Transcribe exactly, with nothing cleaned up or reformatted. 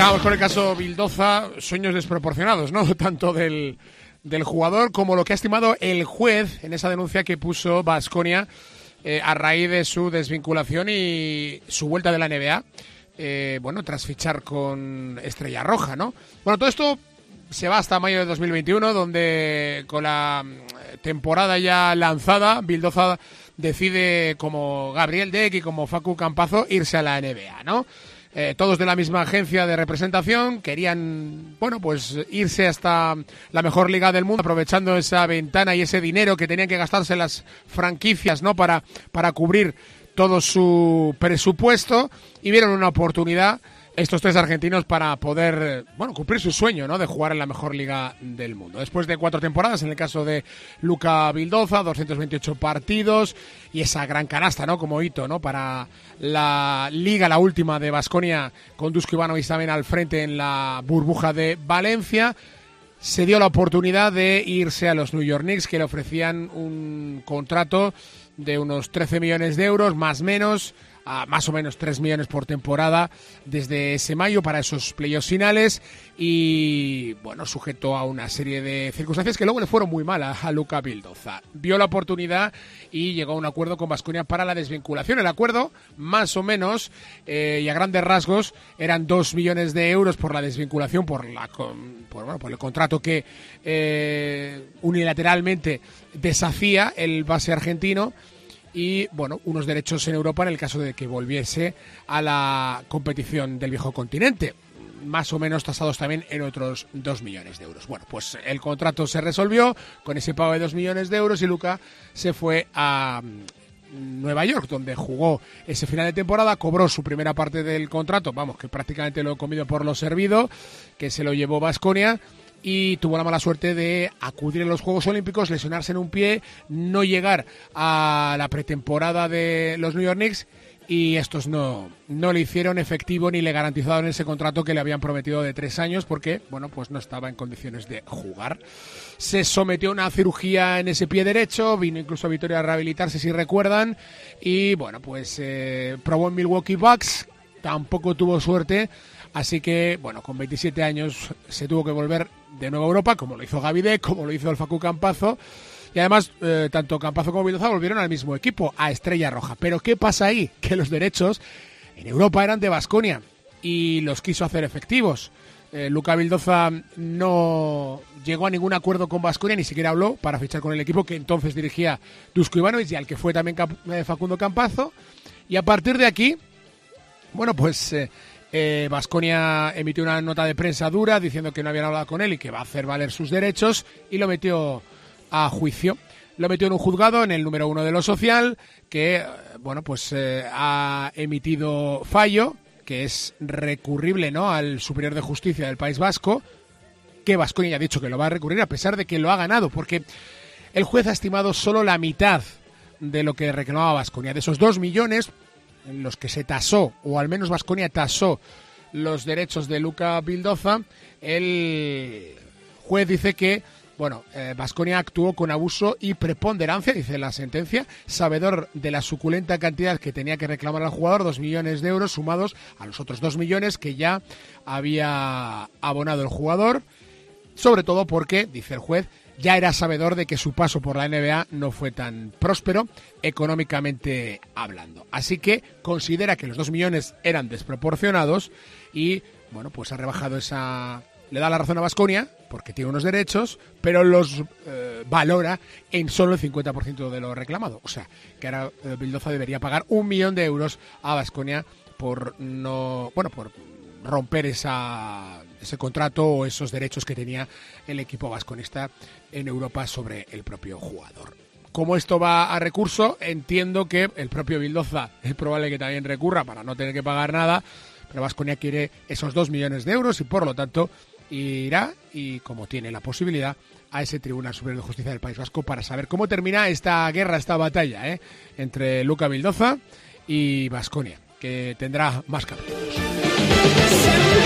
Venga, vamos con el caso Bildoza, sueños desproporcionados, ¿no? Tanto del, del jugador como lo que ha estimado el juez en esa denuncia que puso Baskonia eh, a raíz de su desvinculación y su vuelta de la N B A, eh, bueno, tras fichar con Estrella Roja, ¿no? Bueno, todo esto se va hasta mayo de dos mil veintiuno, donde con la temporada ya lanzada, Bildoza decide, como Gabriel Deck y como Facu Campazzo, irse a la N B A, ¿no? Eh, todos de la misma agencia de representación, querían, bueno, pues irse hasta la mejor liga del mundo, aprovechando esa ventana y ese dinero que tenían que gastarse las franquicias, ¿no? Para, para cubrir todo su presupuesto, y vieron una oportunidad estos tres argentinos para poder, bueno, cumplir su sueño, ¿no? De jugar en la mejor liga del mundo. Después de cuatro temporadas, en el caso de Luka Bildoza, doscientos veintiocho partidos y esa gran canasta, ¿no? Como hito, ¿no? Para la liga, la última de Baskonia, con Dusko Ivanovic también al frente en la burbuja de Valencia, se dio la oportunidad de irse a los New York Knicks, que le ofrecían un contrato de unos trece millones de euros, más o menos, a más o menos tres millones por temporada desde ese mayo para esos playoffs finales, y bueno, sujeto a una serie de circunstancias que luego le fueron muy mal a, a Luka Bildoza. Vio la oportunidad y llegó a un acuerdo con Baskonia para la desvinculación. El acuerdo, más o menos, eh, y a grandes rasgos, eran dos millones de euros por la desvinculación, por la por, bueno, por el contrato que eh, unilateralmente deshacía el base argentino, y bueno, unos derechos en Europa en el caso de que volviese a la competición del viejo continente, más o menos tasados también en otros dos millones de euros. Bueno, pues el contrato se resolvió con ese pago de dos millones de euros y Luka se fue a Nueva York, donde jugó ese final de temporada, cobró su primera parte del contrato, vamos, que prácticamente lo he comido por lo servido, que se lo llevó Baskonia, y tuvo la mala suerte de acudir a los Juegos Olímpicos, lesionarse en un pie, no llegar a la pretemporada de los New York Knicks, y estos no, no le hicieron efectivo ni le garantizaron ese contrato que le habían prometido de tres años, porque, bueno, pues no estaba en condiciones de jugar. Se sometió a una cirugía en ese pie derecho, vino incluso a Vitoria a rehabilitarse, si recuerdan, y bueno, pues eh, probó en Milwaukee Bucks, tampoco tuvo suerte. Así que, bueno, con veintisiete años se tuvo que volver de nuevo a Europa, como lo hizo Gaby Deck, como lo hizo el Facu Campazzo. Y además, eh, tanto Campazzo como Bildoza volvieron al mismo equipo, a Estrella Roja. Pero ¿qué pasa ahí? Que los derechos en Europa eran de Baskonia y los quiso hacer efectivos. Eh, Luka Bildoza no llegó a ningún acuerdo con Baskonia, ni siquiera habló para fichar con el equipo que entonces dirigía Dusko Ivanovic y al que fue también Camp- eh, Facundo Campazzo. Y a partir de aquí, bueno, pues... Eh, Eh, Baskonia emitió una nota de prensa dura diciendo que no habían hablado con él y que va a hacer valer sus derechos, y lo metió a juicio. Lo metió en un juzgado, en el número uno de lo social, que bueno, pues eh, ha emitido fallo, que es recurrible, ¿no?, al Superior de Justicia del País Vasco, que Baskonia ya ha dicho que lo va a recurrir a pesar de que lo ha ganado, porque el juez ha estimado solo la mitad de lo que reclamaba Baskonia. De esos dos millones en los que se tasó, o al menos Baskonia tasó los derechos de Luka Bildoza, el juez dice que, bueno, Baskonia eh, actuó con abuso y preponderancia, dice la sentencia, sabedor de la suculenta cantidad que tenía que reclamar al jugador, dos millones de euros sumados a los otros dos millones que ya había abonado el jugador, sobre todo porque, dice el juez, ya era sabedor de que su paso por la N B A no fue tan próspero económicamente hablando. Así que considera que los dos millones eran desproporcionados y, bueno, pues ha rebajado esa... Le da la razón a Baskonia porque tiene unos derechos, pero los eh, valora en solo el cincuenta por ciento de lo reclamado. O sea, que ahora eh, Bildoza debería pagar un millón de euros a Baskonia por no... Bueno, por... romper esa, ese contrato o esos derechos que tenía el equipo vasconista en Europa sobre el propio jugador. Como esto va a recurso, entiendo que el propio Bildoza es probable que también recurra para no tener que pagar nada, pero Baskonia quiere esos dos millones de euros y por lo tanto irá, y como tiene la posibilidad, a ese Tribunal Superior de Justicia del País Vasco para saber cómo termina esta guerra, esta batalla, ¿eh?, entre Luka Bildoza y Baskonia, que tendrá más capítulos.